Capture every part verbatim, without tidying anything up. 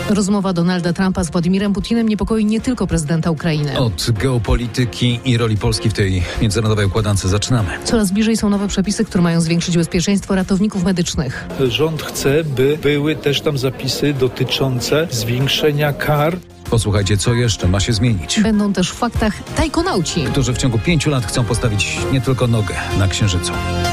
Rozmowa Donalda Trumpa z Władimirem Putinem niepokoi nie tylko prezydenta Ukrainy. Od geopolityki i roli Polski w tej międzynarodowej układance zaczynamy. Coraz bliżej są nowe przepisy, które mają zwiększyć bezpieczeństwo ratowników medycznych. Rząd chce, by były też tam zapisy dotyczące zwiększenia kar. Posłuchajcie, co jeszcze ma się zmienić. Będą też w faktach tajkonauci, którzy w ciągu pięciu lat chcą postawić nie tylko nogę na Księżycu.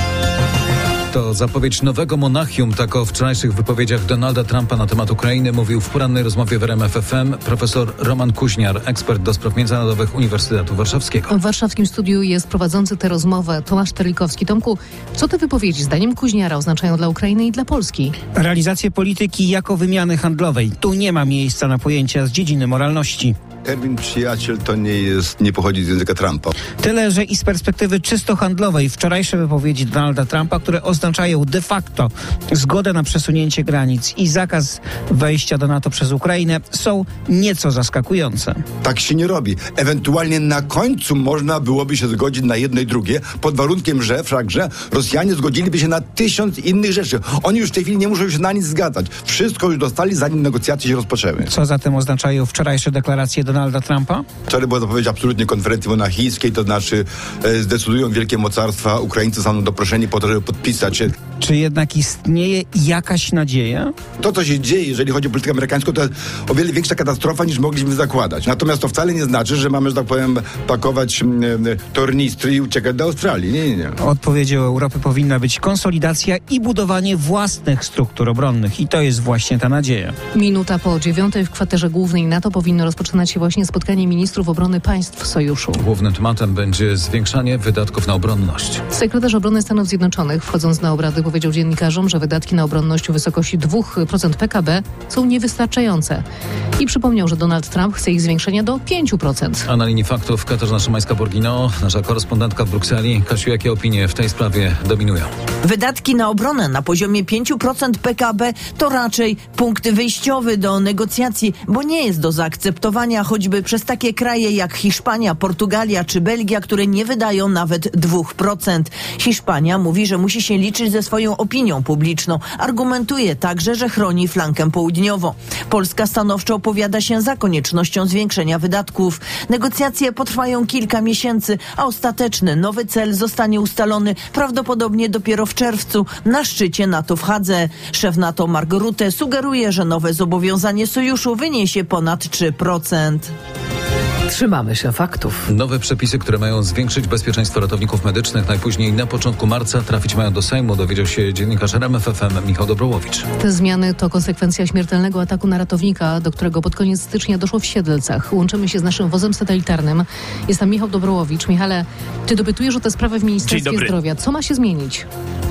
To zapowiedź nowego Monachium. Tak o wczorajszych wypowiedziach Donalda Trumpa na temat Ukrainy mówił w porannej rozmowie w R M F F M profesor Roman Kuźniar, ekspert do spraw międzynarodowych Uniwersytetu Warszawskiego. W warszawskim studiu jest prowadzący tę rozmowę Tomasz Terlikowski. Tomku, co te wypowiedzi zdaniem Kuźniara oznaczają dla Ukrainy i dla Polski? Realizację polityki jako wymiany handlowej. Tu nie ma miejsca na pojęcia z dziedziny moralności. Termin przyjaciel to nie jest, nie pochodzi z języka Trumpa. Tyle, że i z perspektywy czysto handlowej wczorajsze wypowiedzi Donalda Trumpa, które oznaczają de facto zgodę na przesunięcie granic i zakaz wejścia do NATO przez Ukrainę, są nieco zaskakujące. Tak się nie robi. Ewentualnie na końcu można byłoby się zgodzić na jedno i drugie, pod warunkiem, że wszakże Rosjanie zgodziliby się na tysiąc innych rzeczy. Oni już w tej chwili nie muszą się na nic zgadzać. Wszystko już dostali, zanim negocjacje się rozpoczęły. Co zatem oznaczają wczorajsze deklaracje Donalda Trumpa? Wczoraj była zapowiedź absolutnie konferencji monachijskiej, to znaczy e, zdecydują wielkie mocarstwa, Ukraińcy zostaną doproszeni po to, żeby podpisać się. Czy jednak istnieje jakaś nadzieja? To, co się dzieje, jeżeli chodzi o politykę amerykańską, to jest o wiele większa katastrofa, niż mogliśmy zakładać. Natomiast to wcale nie znaczy, że mamy, że tak powiem, pakować m, tornistry i uciekać do Australii. Nie, nie, nie. Odpowiedzią Europy powinna być konsolidacja i budowanie własnych struktur obronnych. I to jest właśnie ta nadzieja. Minuta po dziewiątej w kwaterze głównej NATO powinno rozpoczynać się właśnie spotkanie ministrów obrony państw sojuszu. Głównym tematem będzie zwiększanie wydatków na obronność. Sekretarz obrony Stanów Zjednoczonych, wchodząc na obrady, powiedział dziennikarzom, że wydatki na obronność w wysokości dwa procent P K B są niewystarczające. I przypomniał, że Donald Trump chce ich zwiększenia do pięć procent. A na linii faktów Katarzyna Szymańska-Borgino, nasza korespondentka w Brukseli. Kasiu, jakie opinie w tej sprawie dominują? Wydatki na obronę na poziomie pięć procent P K B to raczej punkt wyjściowy do negocjacji, bo nie jest do zaakceptowania choćby przez takie kraje jak Hiszpania, Portugalia czy Belgia, które nie wydają nawet dwa procent. Hiszpania mówi, że musi się liczyć ze swoją opinią publiczną. Argumentuje także, że chroni flankę południową. Polska stanowczo opowiada się za koniecznością zwiększenia wydatków. Negocjacje potrwają kilka miesięcy, a ostateczny nowy cel zostanie ustalony prawdopodobnie dopiero w czerwcu na szczycie NATO w Hadze. Szef NATO Mark Rutte sugeruje, że nowe zobowiązanie sojuszu wyniesie ponad trzy procent. Trzymamy się faktów. Nowe przepisy, które mają zwiększyć bezpieczeństwo ratowników medycznych, najpóźniej na początku marca trafić mają do Sejmu, dowiedział się dziennikarz R M F F M Michał Dobrołowicz. Te zmiany to konsekwencja śmiertelnego ataku na ratownika, do którego pod koniec stycznia doszło w Siedlcach. Łączymy się z naszym wozem satelitarnym. Jest tam Michał Dobrołowicz. Michale, ty dopytujesz o tę sprawę w Ministerstwie Zdrowia. Co ma się zmienić?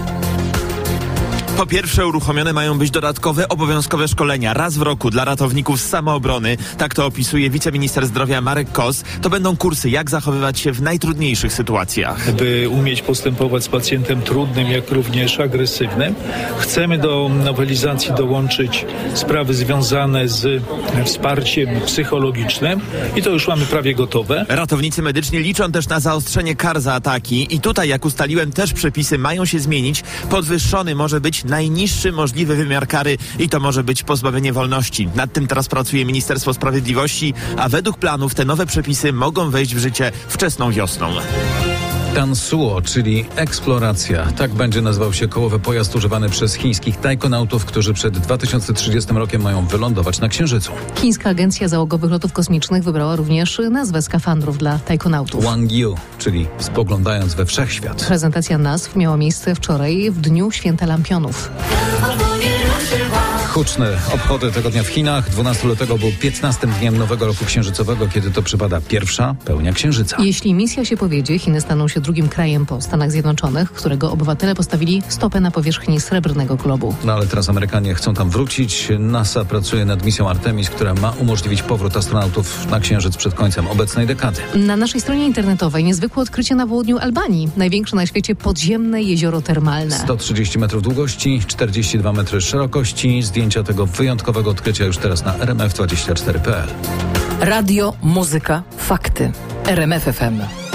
Po pierwsze, uruchomione mają być dodatkowe obowiązkowe szkolenia raz w roku dla ratowników z samoobrony. Tak to opisuje wiceminister zdrowia Marek Kos. To będą kursy, jak zachowywać się w najtrudniejszych sytuacjach. By umieć postępować z pacjentem trudnym, jak również agresywnym, chcemy do nowelizacji dołączyć sprawy związane z wsparciem psychologicznym i to już mamy prawie gotowe. Ratownicy medyczni liczą też na zaostrzenie kar za ataki i tutaj, jak ustaliłem, też przepisy mają się zmienić. Podwyższony może być najniższy możliwy wymiar kary i to może być pozbawienie wolności. Nad tym teraz pracuje Ministerstwo Sprawiedliwości, a według planów te nowe przepisy mogą wejść w życie wczesną wiosną. Tansuo, czyli eksploracja. Tak będzie nazywał się kołowy pojazd używany przez chińskich tajkonautów, którzy przed dwa tysiące trzydziestym rokiem mają wylądować na Księżycu. Chińska Agencja Załogowych Lotów Kosmicznych wybrała również nazwę skafandrów dla tajkonautów. Wangyu, czyli spoglądając we wszechświat. Prezentacja nazw miała miejsce wczoraj w dniu Święta Lampionów. Huczne obchody tego dnia w Chinach. dwunastego lutego był piętnastym dniem nowego roku księżycowego, kiedy to przypada pierwsza pełnia księżyca. Jeśli misja się powiedzie, Chiny staną się drugim krajem po Stanach Zjednoczonych, którego obywatele postawili stopę na powierzchni Srebrnego Globu. No ale teraz Amerykanie chcą tam wrócić. NASA pracuje nad misją Artemis, która ma umożliwić powrót astronautów na Księżyc przed końcem obecnej dekady. Na naszej stronie internetowej niezwykłe odkrycie na południu Albanii. Największe na świecie podziemne jezioro termalne. sto trzydzieści metrów długości, czterdzieści dwa metry szerokości. Zdjęcia tego wyjątkowego odkrycia już teraz na r m f dwadzieścia cztery kropka p l. Radio, muzyka, fakty. R M F F M.